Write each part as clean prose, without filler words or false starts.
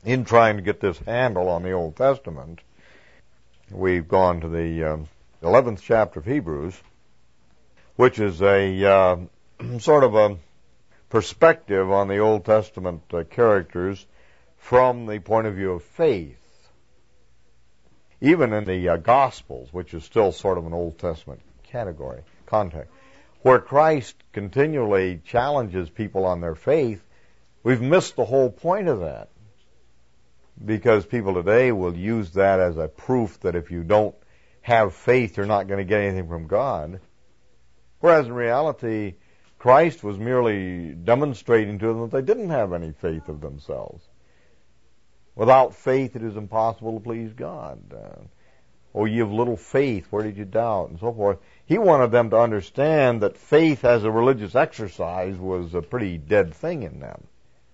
in trying to get this handle on the Old Testament, we've gone to the 11th chapter of Hebrews, which is a sort of a perspective on the Old Testament characters from the point of view of faith. Even in the Gospels, which is still sort of an Old Testament category, context, where Christ continually challenges people on their faith, we've missed the whole point of that. Because people today will use that as a proof that if you don't have faith, you're not going to get anything from God. Whereas in reality, Christ was merely demonstrating to them that they didn't have any faith of themselves. Without faith, it is impossible to please God. Oh, ye of little faith, where did you doubt? And so forth. He wanted them to understand that faith as a religious exercise was a pretty dead thing in them.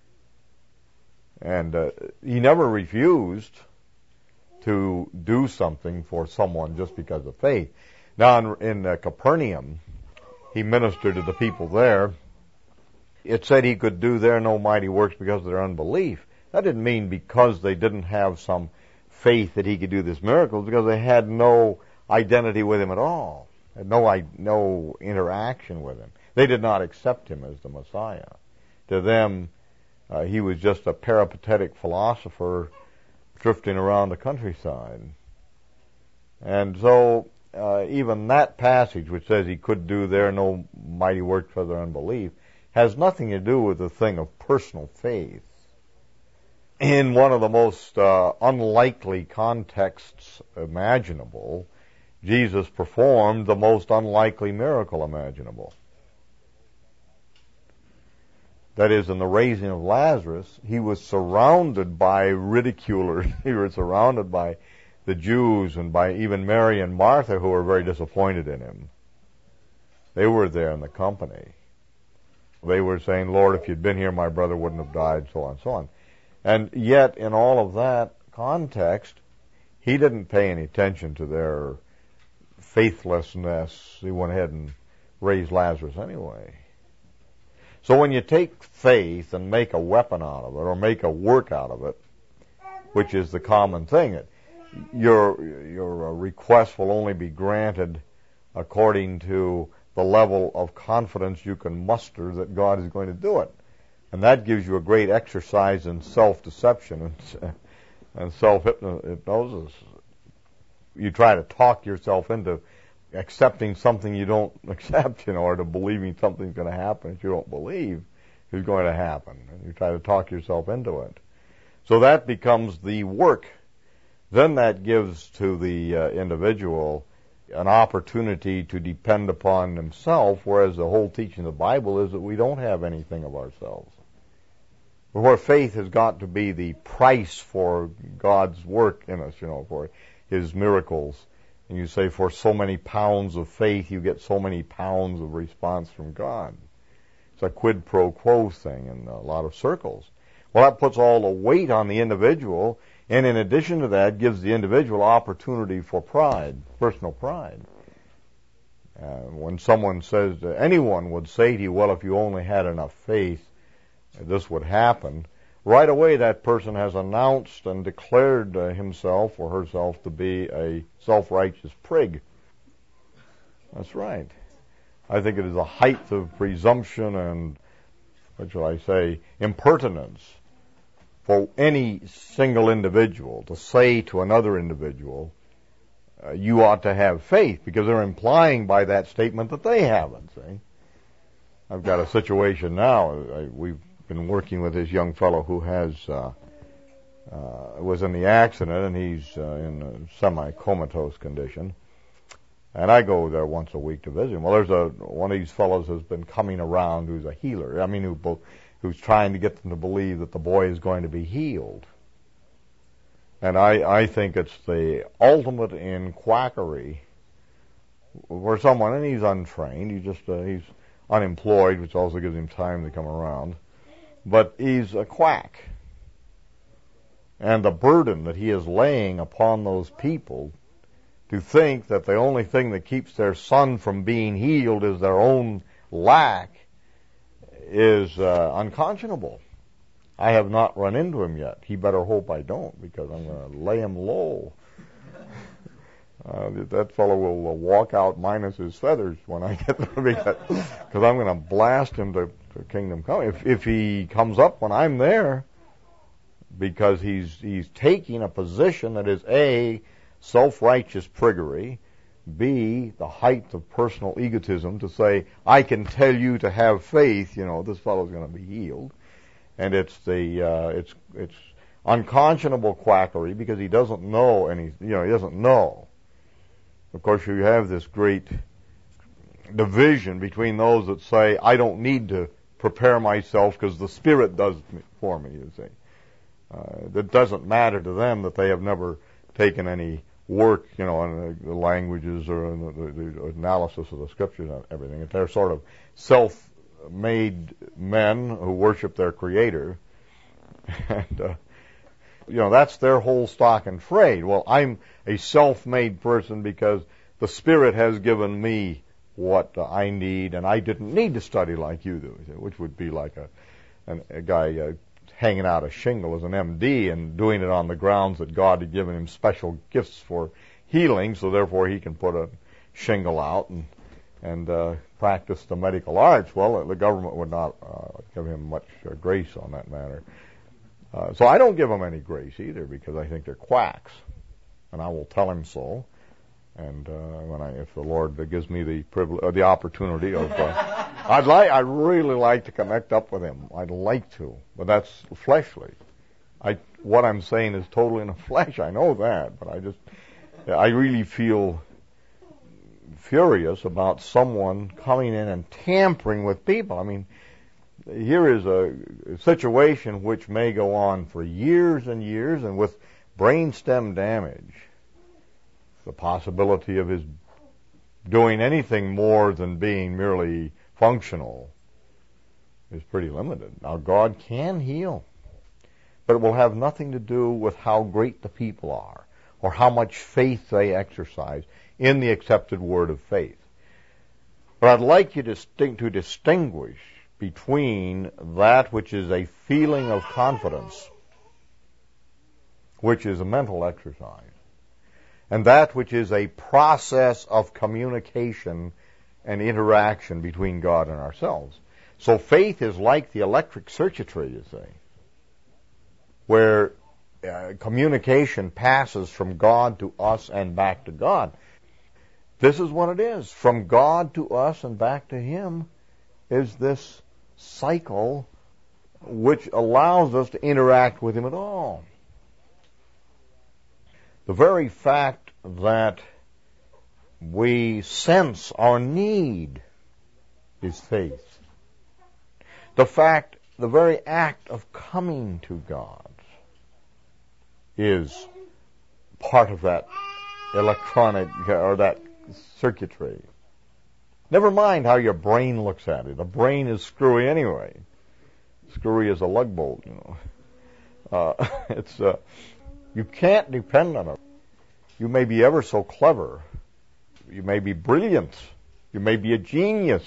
And he never refused to do something for someone just because of faith. Now, in Capernaum, he ministered to the people there. It said he could do there no mighty works because of their unbelief. That didn't mean because they didn't have some faith that he could do this miracle, because they had no identity with him at all, had no interaction with him. They did not accept him as the Messiah. To them, he was just a peripatetic philosopher drifting around the countryside. And so even that passage, which says he could do there no mighty works for their unbelief, has nothing to do with the thing of personal faith. In one of the most unlikely contexts imaginable, Jesus performed the most unlikely miracle imaginable. That is, in the raising of Lazarus, he was surrounded by ridiculers. He was surrounded by the Jews and by even Mary and Martha, who were very disappointed in him. They were there in the company. They were saying, Lord, if you'd been here, my brother wouldn't have died, so on and so on. And yet, in all of that context, he didn't pay any attention to their faithlessness. He went ahead and raised Lazarus anyway. So when you take faith and make a weapon out of it, or make a work out of it, which is the common thing, your request will only be granted according to the level of confidence you can muster that God is going to do it. And that gives you a great exercise in self-deception and self-hypnosis. You try to talk yourself into accepting something you don't accept, or to believing something's going to happen that you don't believe is going to happen. And you try to talk yourself into it. So that becomes the work. Then that gives to the individual an opportunity to depend upon himself, whereas the whole teaching of the Bible is that we don't have anything of ourselves. But where faith has got to be the price for God's work in us, for His miracles. And you say, for so many pounds of faith, you get so many pounds of response from God. It's a quid pro quo thing in a lot of circles. Well, that puts all the weight on the individual, and in addition to that, gives the individual opportunity for pride, personal pride. When someone says, anyone would say to you, well, if you only had enough faith, this would happen. Right away, that person has announced and declared himself or herself to be a self-righteous prig. That's right. I think it is a height of presumption and, what shall I say, impertinence for any single individual to say to another individual, you ought to have faith, because they're implying by that statement that they haven't, see. I've got a situation now. We've been working with this young fellow who was in the accident, and he's in a semi-comatose condition. And I go there once a week to visit him. Well, there's one of these fellows who's been coming around who's a healer. Who's trying to get them to believe that the boy is going to be healed. And I think it's the ultimate in quackery for someone, and he's untrained. He's unemployed, which also gives him time to come around. But he's a quack. And the burden that he is laying upon those people to think that the only thing that keeps their son from being healed is their own lack is unconscionable. I have not run into him yet. He better hope I don't, because I'm going to lay him low. That fellow will walk out minus his feathers when I get there, because I'm going to blast him to kingdom come. If he comes up when I'm there, because he's taking a position that is A, self-righteous priggery, B, the height of personal egotism to say, I can tell you to have faith, this fellow's going to be healed. And it's unconscionable quackery, because he doesn't know he doesn't know. Of course, you have this great division between those that say, I don't need to prepare myself because the Spirit does it for me, you see. It doesn't matter to them that they have never taken any work, on the languages or the analysis of the Scriptures and everything. If they're sort of self-made men who worship their Creator, and that's their whole stock and trade. Well, I'm a self-made person because the Spirit has given me what I need, and I didn't need to study like you do, which would be like a guy hanging out a shingle as an MD and doing it on the grounds that God had given him special gifts for healing, so therefore he can put a shingle out and practice the medical arts. Well, the government would not give him much grace on that matter. So I don't give them any grace either, because I think they're quacks, and I will tell him so. And if the Lord gives me the privilege, the opportunity of, I'd really like to connect up with him. I'd like to, but that's fleshly. What I'm saying is totally in the flesh. I know that, but I really feel furious about someone coming in and tampering with people. I mean, here is a situation which may go on for years and years, and with brainstem damage, the possibility of his doing anything more than being merely functional is pretty limited. Now, God can heal, but it will have nothing to do with how great the people are or how much faith they exercise in the accepted word of faith. But I'd like you to distinguish between that which is a feeling of confidence, which is a mental exercise, and that which is a process of communication and interaction between God and ourselves. So faith is like the electric circuitry, you see, where communication passes from God to us and back to God. This is what it is. From God to us and back to Him is this cycle which allows us to interact with Him at all. The very fact that we sense our need is faith. The very act of coming to God is part of that electronic or that circuitry. Never mind how your brain looks at it. The brain is screwy anyway. Screwy as a lug bolt, you can't depend on it. You may be ever so clever. You may be brilliant. You may be a genius.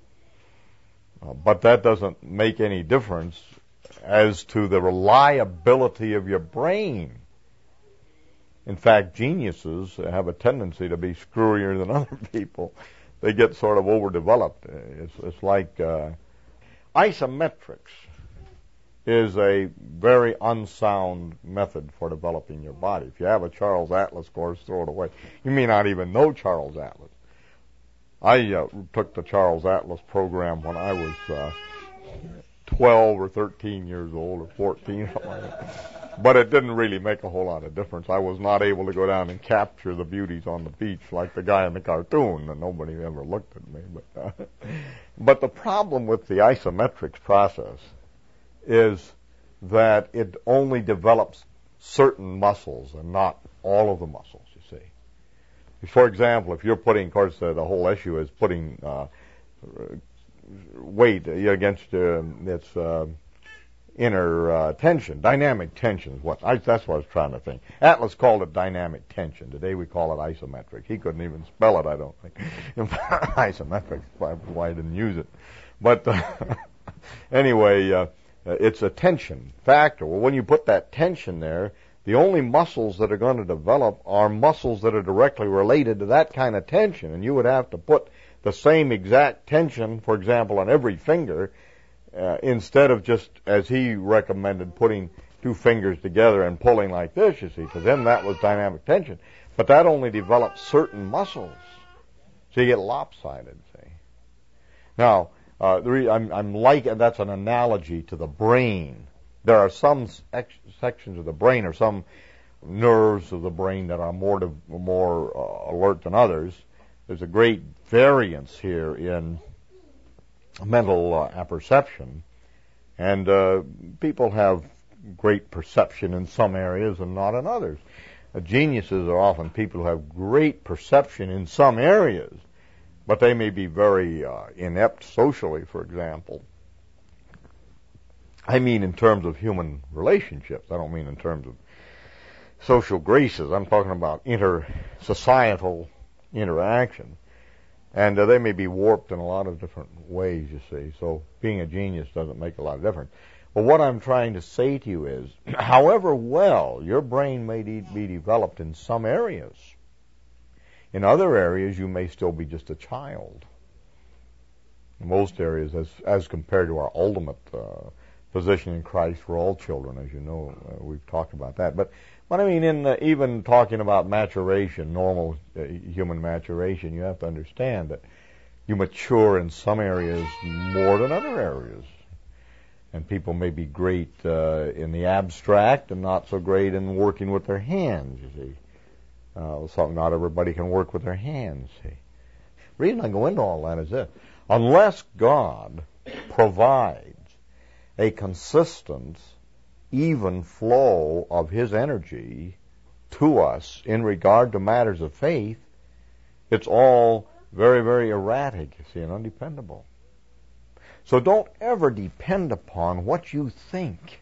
But that doesn't make any difference as to the reliability of your brain. In fact, geniuses have a tendency to be screwier than other people. They get sort of overdeveloped. It's like isometrics is a very unsound method for developing your body. If you have a Charles Atlas course, throw it away. You may not even know Charles Atlas. I took the Charles Atlas program when I was 12 or 13 years old, or 14, something like that. But it didn't really make a whole lot of difference. I was not able to go down and capture the beauties on the beach like the guy in the cartoon, and nobody ever looked at me. But the problem with the isometrics process is that it only develops certain muscles and not all of the muscles, you see. For example, if you're putting, of course, the whole issue is putting weight against its inner tension. Dynamic tension is that's what I was trying to think. Atlas called it dynamic tension. Today we call it isometric. He couldn't even spell it, I don't think. Isometric, why I didn't use it. But anyway, It's a tension factor. Well, when you put that tension there, the only muscles that are going to develop are muscles that are directly related to that kind of tension. And you would have to put the same exact tension, for example, on every finger, instead of just, as he recommended, putting two fingers together and pulling like this, you see, because then that was dynamic tension. But that only develops certain muscles. So you get lopsided, see. Now, that's an analogy to the brain. There are some sections of the brain or some nerves of the brain that are more alert than others. There's a great variance here in mental apperception, and people have great perception in some areas and not in others. Geniuses are often people who have great perception in some areas, but they may be very inept socially, for example. I mean in terms of human relationships. I don't mean in terms of social graces. I'm talking about societal interaction. And they may be warped in a lot of different ways, you see. So being a genius doesn't make a lot of difference. But what I'm trying to say to you is, however well your brain may be developed in some areas, in other areas you may still be just a child. In most areas, as compared to our ultimate position in Christ, we're all children, as you know. We've talked about that. But what I mean, even talking about maturation, normal human maturation, you have to understand that you mature in some areas more than other areas. And people may be great in the abstract and not so great in working with their hands, you see. So not everybody can work with their hands, see. The reason I go into all that is this. Unless God provides a consistent, even flow of His energy to us in regard to matters of faith, it's all very, very erratic, you see, and undependable. So don't ever depend upon what you think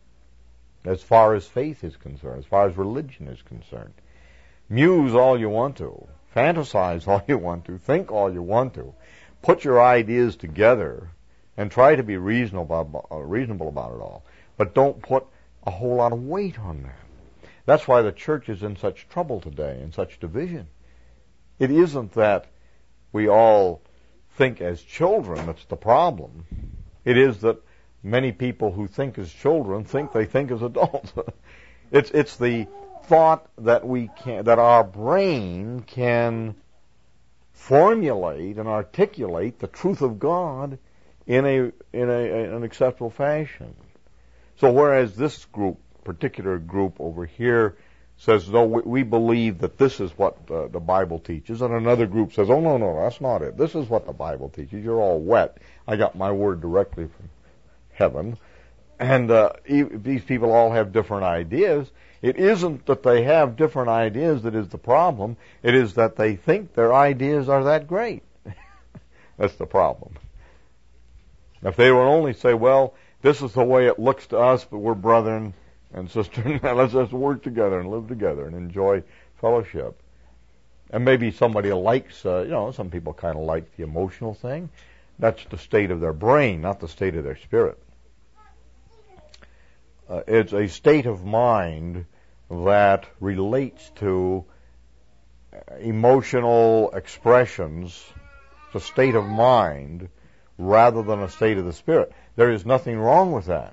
as far as faith is concerned, as far as religion is concerned. Muse all you want to, fantasize all you want to, think all you want to, put your ideas together and try to be reasonable about it all. But don't put a whole lot of weight on that. That's why the church is in such trouble today, in such division. It isn't that we all think as children that's the problem. It is that many people who think as children think they think as adults. It's the thought that that our brain can formulate and articulate the truth of God in an acceptable fashion. So whereas this particular group over here says, no, we believe that this is what the Bible teaches, and another group says, oh, no, that's not it. This is what the Bible teaches. You're all wet. I got my word directly from heaven. And these people all have different ideas. It isn't that they have different ideas that is the problem. It is that they think their ideas are that great. That's the problem. If they would only say, well, this is the way it looks to us, but we're brethren and sisters, let's just work together and live together and enjoy fellowship. And maybe somebody likes, some people kind of like the emotional thing. That's the state of their brain, not the state of their spirit. It's a state of mind that relates to emotional expressions. It's a state of mind rather than a state of the spirit. There is nothing wrong with that,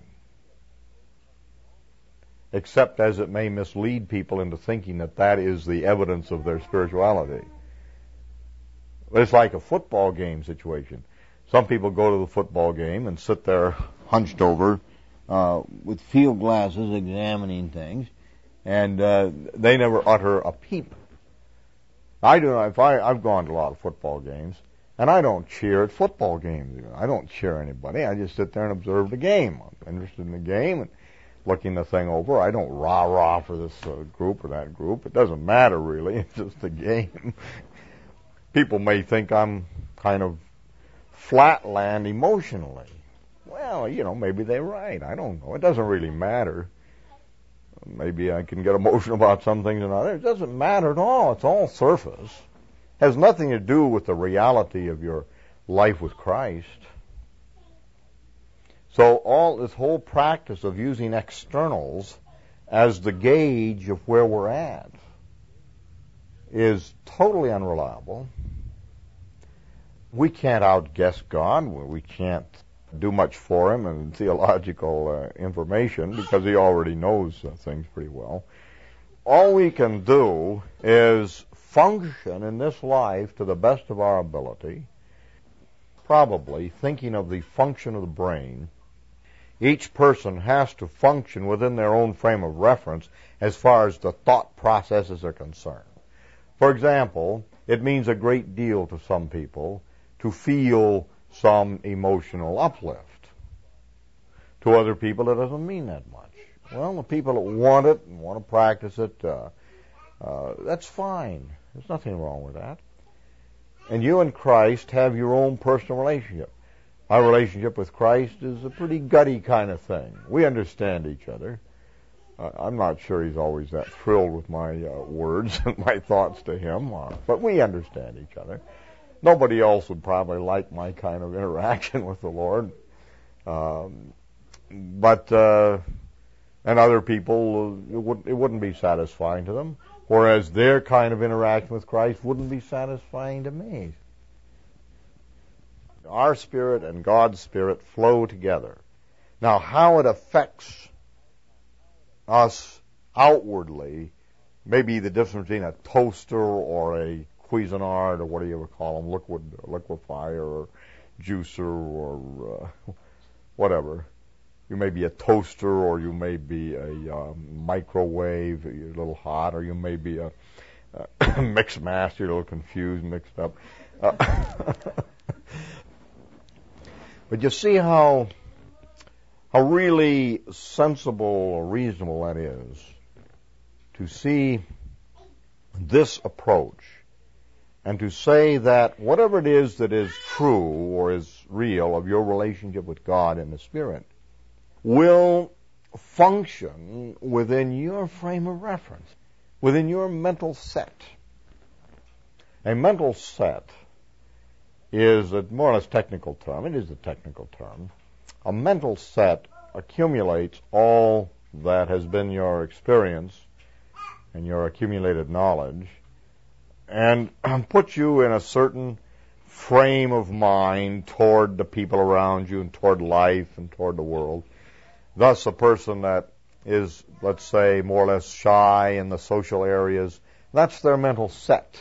except as it may mislead people into thinking that that is the evidence of their spirituality. It's like a football game situation. Some people go to the football game and sit there hunched over with field glasses examining things, and they never utter a peep. I do not. I've gone to a lot of football games, and I don't cheer at football games. I don't cheer anybody. I just sit there and observe the game. I'm interested in the game and looking the thing over. I don't rah-rah for this group or that group. It doesn't matter, really. It's just a game. People may think I'm kind of flatland emotionally. Well, maybe they're right. I don't know. It doesn't really matter. Maybe I can get emotional about some things and others. It doesn't matter at all. It's all surface. It has nothing to do with the reality of your life with Christ. So all this whole practice of using externals as the gauge of where we're at is totally unreliable. We can't outguess God. We can't do much for him in theological information because he already knows things pretty well. All we can do is function in this life to the best of our ability, probably thinking of the function of the brain. Each person has to function within their own frame of reference as far as the thought processes are concerned. For example, it means a great deal to some people to feel some emotional uplift. To other people, it doesn't mean that much. Well, the people that want it and want to practice it, that's fine. There's nothing wrong with that. And you and Christ have your own personal relationship. Our relationship with Christ is a pretty gutty kind of thing. We understand each other. I'm not sure he's always that thrilled with my words and my thoughts to him, but we understand each other. Nobody else would probably like my kind of interaction with the Lord. And other people, it wouldn't be satisfying to them, whereas their kind of interaction with Christ wouldn't be satisfying to me. Our spirit and God's spirit flow together. Now, how it affects us outwardly may be the difference between a toaster or a Cuisinart or what do you ever call them, liquefier or juicer or whatever. You may be a toaster, or you may be a microwave, you're a little hot, or you may be a mix master, you're a little confused, mixed up. But you see how really sensible or reasonable that is to see this approach and to say that whatever it is that is true or is real of your relationship with God and the Spirit will function within your frame of reference, within your mental set. A mental set is a more or less technical term. It is a technical term. A mental set accumulates all that has been your experience and your accumulated knowledge and puts you in a certain frame of mind toward the people around you and toward life and toward the world. Thus, a person that is, let's say, more or less shy in the social areas, that's their mental set.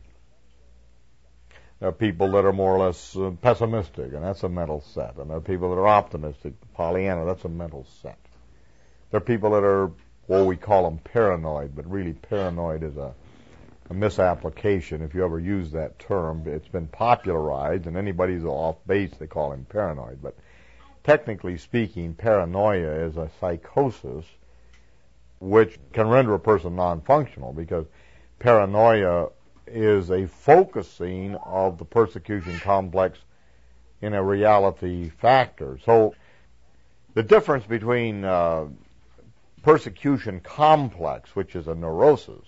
There are people that are more or less pessimistic, and that's a mental set. And there are people that are optimistic, Pollyanna, that's a mental set. There are people that are, well, we call them paranoid, but really paranoid is a misapplication. If you ever use that term, it's been popularized, and anybody who's off base, they call him paranoid. But technically speaking, paranoia is a psychosis which can render a person non-functional, because paranoia is a focusing of the persecution complex in a reality factor. So the difference between persecution complex, which is a neurosis,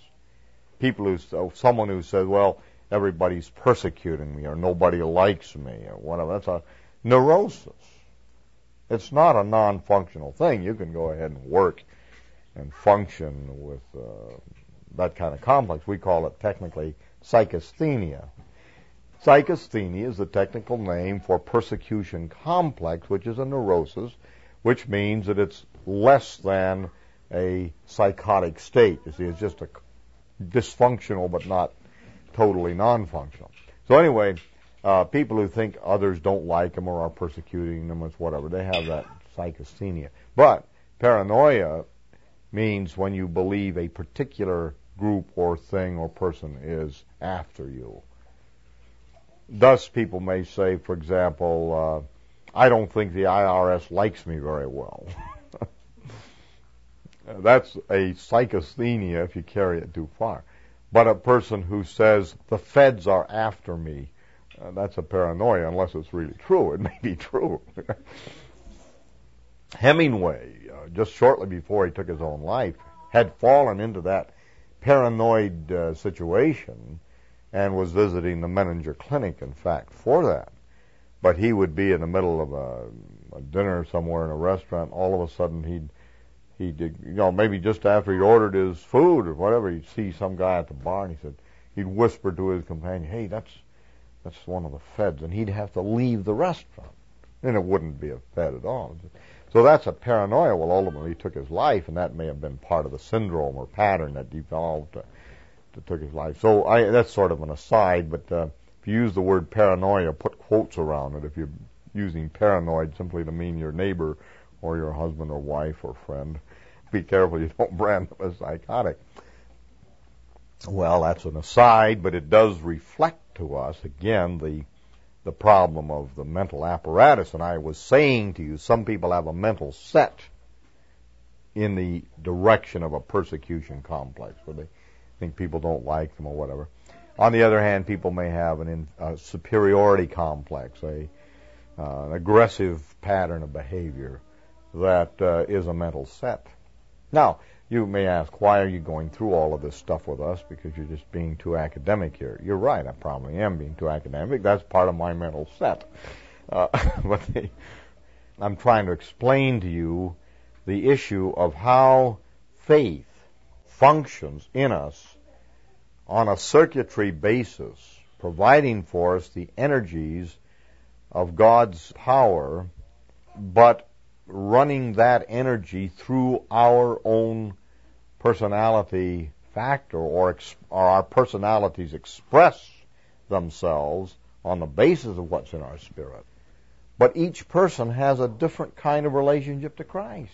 someone who says, well, everybody's persecuting me or nobody likes me or whatever, that's a neurosis. It's not a non-functional thing. You can go ahead and work and function with that kind of complex. We call it technically psychasthenia. Psychasthenia is the technical name for persecution complex, which is a neurosis, which means that it's less than a psychotic state. You see, it's just a dysfunctional but not totally non-functional. So anyway, people who think others don't like them or are persecuting them or whatever, they have that psychasthenia. But paranoia means when you believe a particular group or thing or person is after you. Thus, people may say, for example, I don't think the IRS likes me very well. That's a psychasthenia if you carry it too far. But a person who says the feds are after me, that's a paranoia unless it's really true. It may be true. Hemingway, just shortly before he took his own life, had fallen into that paranoid situation and was visiting the Menninger Clinic, in fact, for that. But he would be in the middle of a dinner somewhere in a restaurant, all of a sudden he'd maybe just after he'd ordered his food or whatever, he'd see some guy at the bar, and he'd whisper to his companion, "Hey, that's one of the feds," and he'd have to leave the restaurant, and it wouldn't be a fed at all. So that's a paranoia. Well, ultimately, he took his life, and that may have been part of the syndrome or pattern that developed that took his life. So that's sort of an aside, but if you use the word paranoia, put quotes around it. If you're using paranoid simply to mean your neighbor or your husband or wife or friend, be careful you don't brand them as psychotic. Well, that's an aside, but it does reflect to us, again, the problem of the mental apparatus. And I was saying to you, some people have a mental set in the direction of a persecution complex, where they think people don't like them or whatever. On the other hand, people may have a superiority complex, an aggressive pattern of behavior that is a mental set. Now, you may ask, why are you going through all of this stuff with us? Because you're just being too academic here. You're right, I probably am being too academic. That's part of my mental set. But I'm trying to explain to you the issue of how faith functions in us on a circuitry basis, providing for us the energies of God's power, but running that energy through our own personality factor, or our personalities express themselves on the basis of what's in our spirit. But each person has a different kind of relationship to Christ.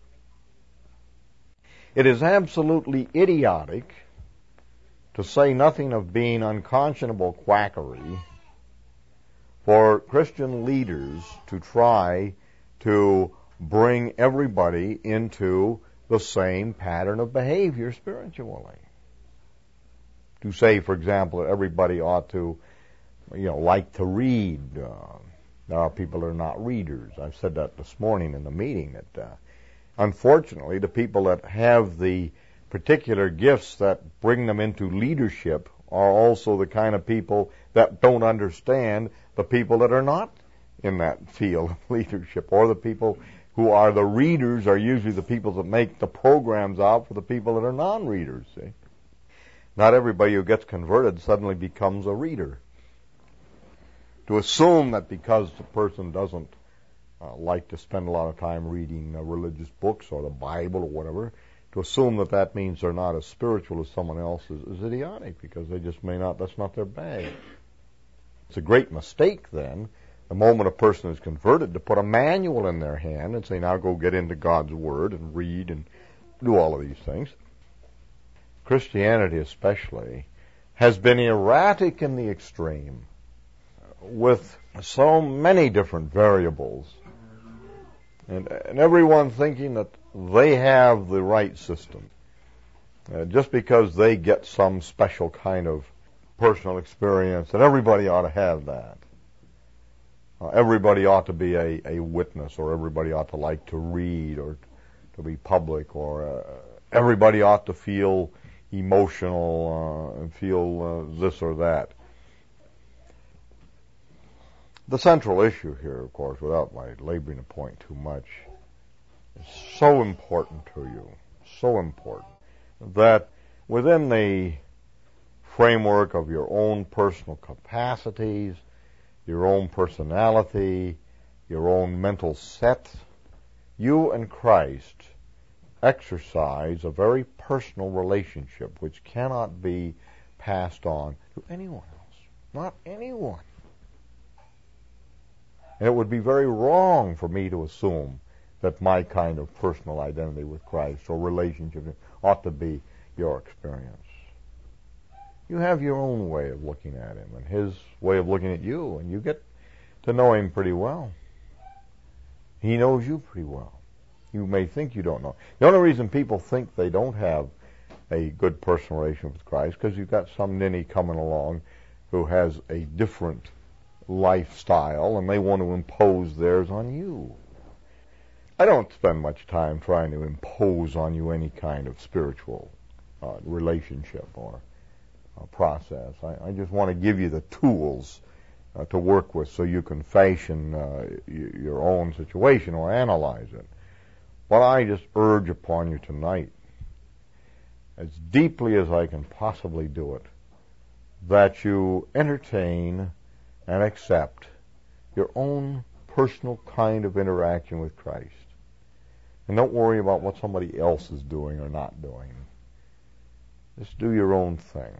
It is absolutely idiotic, to say nothing of being unconscionable quackery, for Christian leaders to try to bring everybody into the same pattern of behavior spiritually. To say, for example, that everybody ought to, like to read. There are people that are not readers. I've said that this morning in the meeting, that unfortunately the people that have the particular gifts that bring them into leadership are also the kind of people that don't understand the people that are not in that field of leadership, or the people who are the readers are usually the people that make the programs out for the people that are non-readers. See? Not everybody who gets converted suddenly becomes a reader. To assume that because the person doesn't like to spend a lot of time reading religious books or the Bible or whatever, to assume that that means they're not as spiritual as someone else is idiotic, because they just may not, that's not their bag. It's a great mistake then, the moment a person is converted, to put a manual in their hand and say, now go get into God's Word and read and do all of these things. Christianity especially has been erratic in the extreme, with so many different variables, and everyone thinking that they have the right system. Just because they get some special kind of personal experience, and everybody ought to have that. Everybody ought to be a witness, or everybody ought to like to read, or to be public, or everybody ought to feel emotional and feel this or that. The central issue here, of course, without my laboring the point too much, is so important to you, so important, that within the framework of your own personal capacities, your own personality, your own mental set, you and Christ exercise a very personal relationship which cannot be passed on to anyone else. Not anyone. And it would be very wrong for me to assume that my kind of personal identity with Christ or relationship ought to be your experience. You have your own way of looking at Him and His way of looking at you, and you get to know Him pretty well. He knows you pretty well. You may think you don't know. The only reason people think they don't have a good personal relationship with Christ because you've got some ninny coming along who has a different lifestyle and they want to impose theirs on you. I don't spend much time trying to impose on you any kind of spiritual relationship or process. I just want to give you the tools to work with so you can fashion your own situation or analyze it. But I just urge upon you tonight, as deeply as I can possibly do it, that you entertain and accept your own personal kind of interaction with Christ. And don't worry about what somebody else is doing or not doing. Just do your own thing.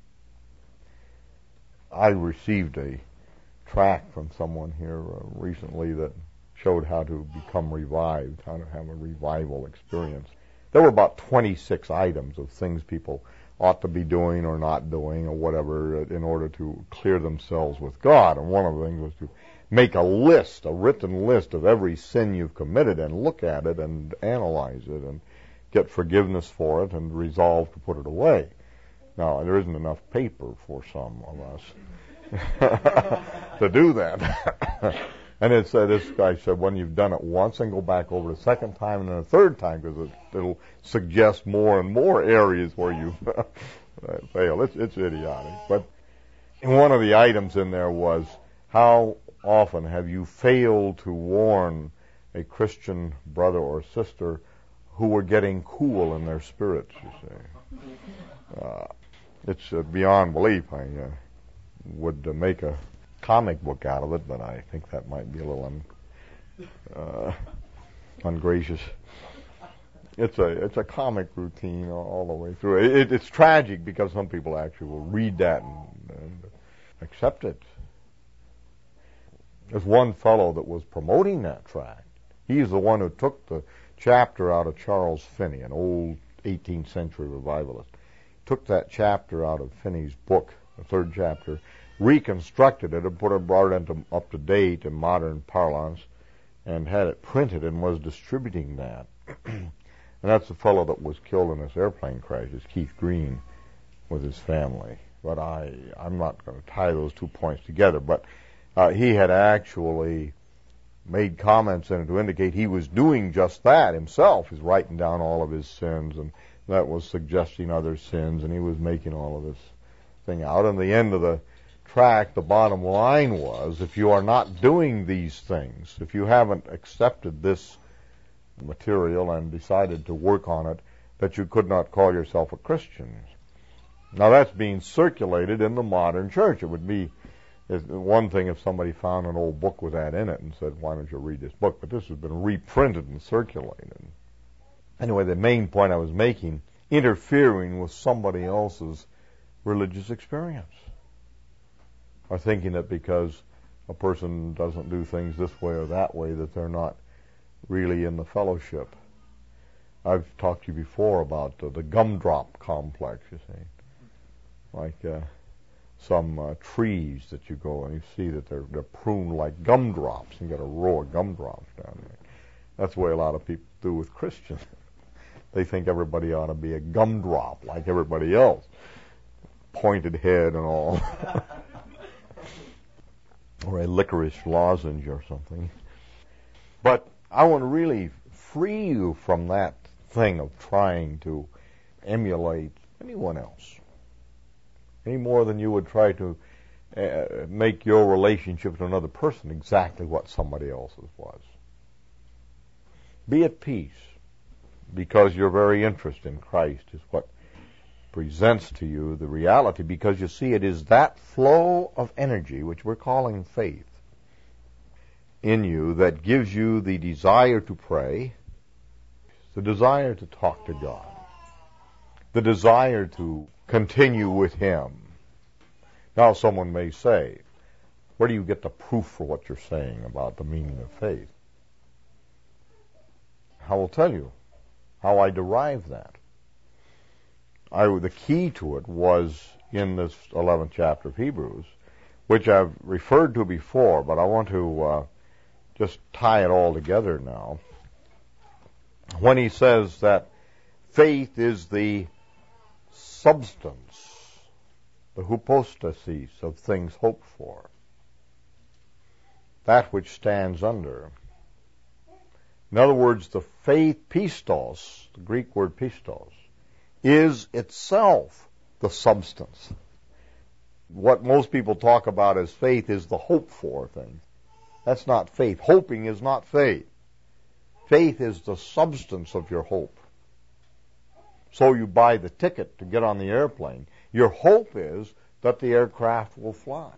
I received a tract from someone here recently that showed how to become revived, how to have a revival experience. There were about 26 items of things people ought to be doing or not doing or whatever in order to clear themselves with God. And one of the things was to make a list, a written list of every sin you've committed and look at it and analyze it and get forgiveness for it and resolve to put it away. Now, there isn't enough paper for some of us to do that. And this guy said, when you've done it once, then go back over the second time and then a third time, because it'll suggest more and more areas where you fail. It's idiotic. But one of the items in there was, how often have you failed to warn a Christian brother or sister who were getting cool in their spirits, you see? It's beyond belief. I would make a comic book out of it, but I think that might be a little ungracious. It's a comic routine all the way through. It's tragic because some people actually will read that and accept it. There's one fellow that was promoting that tract. He's the one who took the chapter out of Charles Finney, an old 18th century revivalist. Took that chapter out of Finney's book, the third chapter, reconstructed it and brought it up to date in modern parlance, and had it printed and was distributing that. And that's the fellow that was killed in this airplane crash, is Keith Green, with his family. But I'm not going to tie those 2 points together. But he had actually made comments in it to indicate he was doing just that himself. He's writing down all of his sins, and that was suggesting other sins, and he was making all of this thing out. And the end of the tract, the bottom line was, if you are not doing these things, if you haven't accepted this material and decided to work on it, that you could not call yourself a Christian. Now that's being circulated in the modern church. It would be one thing if somebody found an old book with that in it and said, why don't you read this book? But this has been reprinted and circulated. Anyway, the main point I was making, interfering with somebody else's religious experience. Or thinking that because a person doesn't do things this way or that way, that they're not really in the fellowship. I've talked to you before about the gumdrop complex, you see. Like some trees that you go and you see that they're pruned like gumdrops, and you got a row of gumdrops down there. That's the way a lot of people do with Christians. They think everybody ought to be a gumdrop like everybody else. Pointed head and all. Or a licorice lozenge or something. But I want to really free you from that thing of trying to emulate anyone else, any more than you would try to make your relationship to another person exactly what somebody else's was. Be at peace, because your very interest in Christ is what presents to you the reality, because you see, it is that flow of energy, which we're calling faith, in you that gives you the desire to pray, the desire to talk to God, the desire to continue with Him. Now someone may say, where do you get the proof for what you're saying about the meaning of faith? I will tell you how I derived that. The key to it was in this 11th chapter of Hebrews, which I've referred to before, but I want to just tie it all together now. When he says that faith is the substance, the hypostasis of things hoped for, that which stands under. In other words, the faith, pistos, the Greek word pistos, is itself the substance. what most people talk about as faith is the hope for thing. That's not faith. Hoping is not faith. Faith is the substance of your hope. So you buy the ticket to get on the airplane. Your hope is that the aircraft will fly.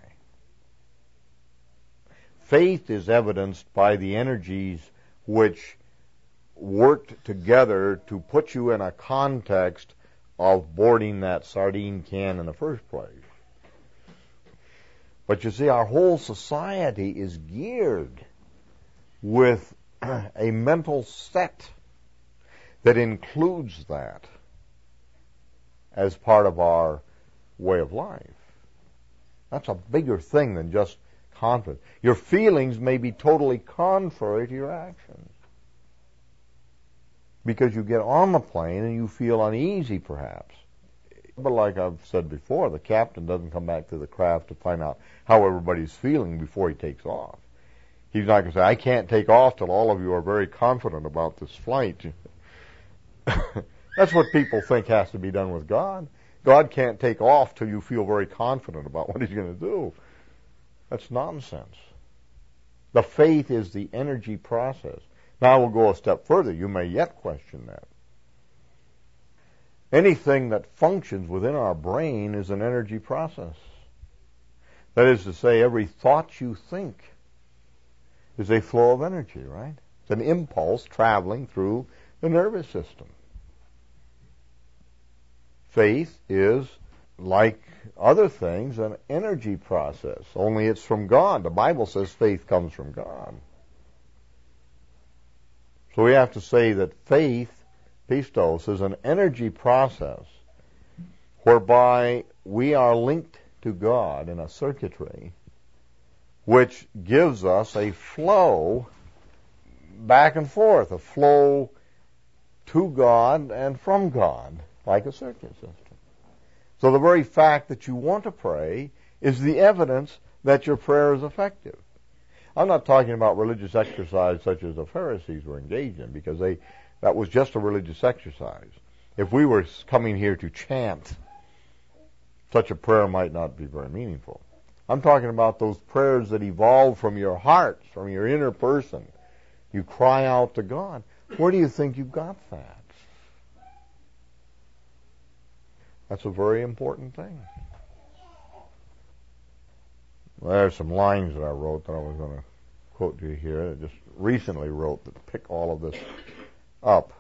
Faith is evidenced by the energies which worked together to put you in a context of boarding that sardine can in the first place. But you see, our whole society is geared with a mental set that includes that as part of our way of life. That's a bigger thing than just confidence. Your feelings may be totally contrary to your actions. Because you get on the plane and you feel uneasy, perhaps. But like I've said before, the captain doesn't come back to the craft to find out how everybody's feeling before he takes off. He's not going to say, I can't take off till all of you are very confident about this flight. That's what people think has to be done with God. God can't take off till you feel very confident about what he's going to do. That's nonsense. The faith is the energy process. Now we'll go a step further. You may yet question that. Anything that functions within our brain is an energy process. That is to say, every thought you think is a flow of energy, right? It's an impulse traveling through the nervous system. Faith is, like other things, an energy process, only it's from God. The Bible says faith comes from God. So we have to say that faith, pistos, is an energy process whereby we are linked to God in a circuitry which gives us a flow back and forth, a flow to God and from God, like a circuit system. So the very fact that you want to pray is the evidence that your prayer is effective. I'm not talking about religious exercise such as the Pharisees were engaged in, because that was just a religious exercise. If we were coming here to chant, such a prayer might not be very meaningful. I'm talking about those prayers that evolve from your heart, from your inner person. You cry out to God. Where do you think you got that? That's a very important thing. Well, there's some lines that I wrote that I was going to quote to you here. I just recently wrote that pick all of this up.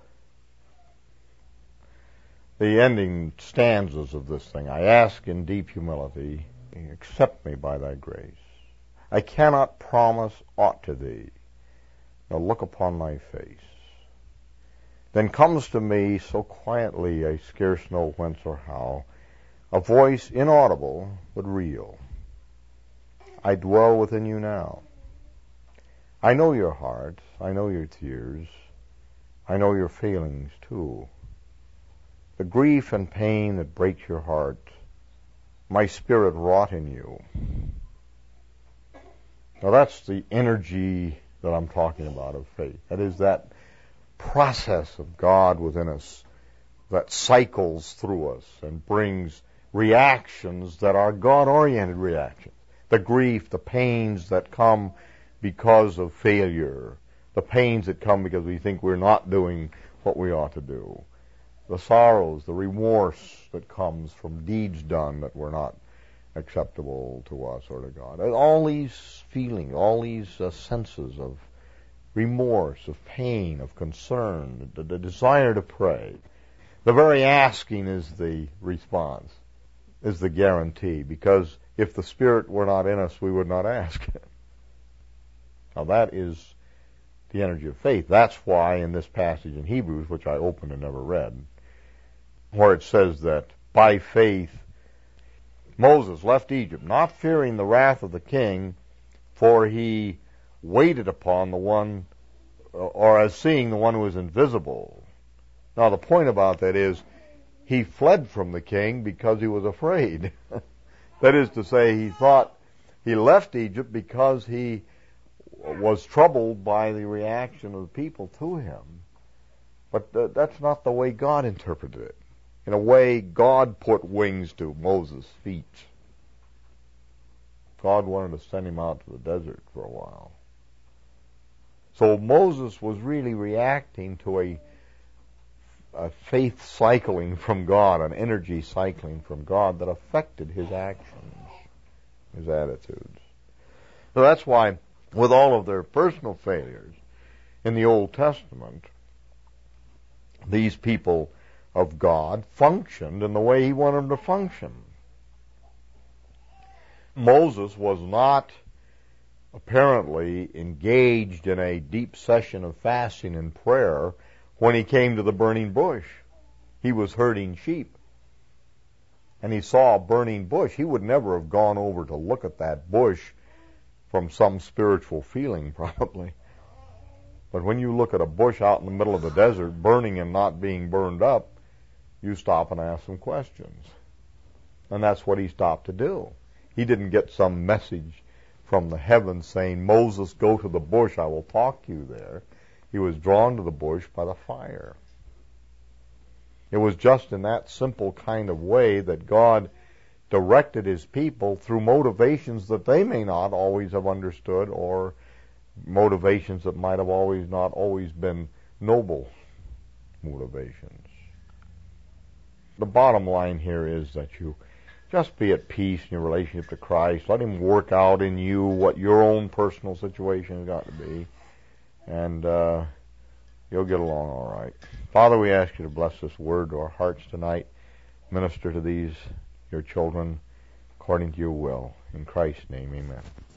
The ending stanzas of this thing. I ask in deep humility, accept me by thy grace. I cannot promise aught to thee, nor look upon thy face. Then comes to me so quietly I scarce know whence or how, a voice inaudible but real. I dwell within you now. I know your heart, I know your tears, I know your failings too. The grief and pain that breaks your heart, my spirit wrought in you. Now that's the energy that I'm talking about of faith. That is that process of God within us that cycles through us and brings reactions that are God-oriented reactions. The grief, the pains that come because of failure, the pains that come because we think we're not doing what we ought to do, the sorrows, the remorse that comes from deeds done that were not acceptable to us or to God. And all these feelings, all these senses of remorse, of pain, of concern, the desire to pray. The very asking is the response, is the guarantee, because if the Spirit were not in us, we would not ask. Now that is the energy of faith. That's why in this passage in Hebrews, which I opened and never read, where it says that by faith Moses left Egypt, not fearing the wrath of the king, for he waited upon the one, or as seeing the one who is invisible. Now the point about that is, he fled from the king because he was afraid. That is to say, he thought he left Egypt because he was troubled by the reaction of the people to him. But that's not the way God interpreted it. In a way, God put wings to Moses' feet. God wanted to send him out to the desert for a while. So Moses was really reacting to a faith cycling from God, an energy cycling from God that affected his actions, his attitudes. So that's why, with all of their personal failures in the Old Testament, these people of God functioned in the way he wanted them to function. Moses was not apparently engaged in a deep session of fasting and prayer when he came to the burning bush. He was herding sheep, and he saw a burning bush. He would never have gone over to look at that bush from some spiritual feeling, probably. But when you look at a bush out in the middle of the desert, burning and not being burned up, you stop and ask some questions. And that's what he stopped to do. He didn't get some message from the heavens saying, Moses, go to the bush, I will talk to you there. He was drawn to the bush by the fire. It was just in that simple kind of way that God directed his people through motivations that they may not always have understood, or motivations that might have not always been noble motivations. The bottom line here is that you just be at peace in your relationship to Christ. Let him work out in you what your own personal situation has got to be, and you'll get along all right. Father, we ask you to bless this word to our hearts tonight. Minister to these, your children, according to your will. In Christ's name, amen.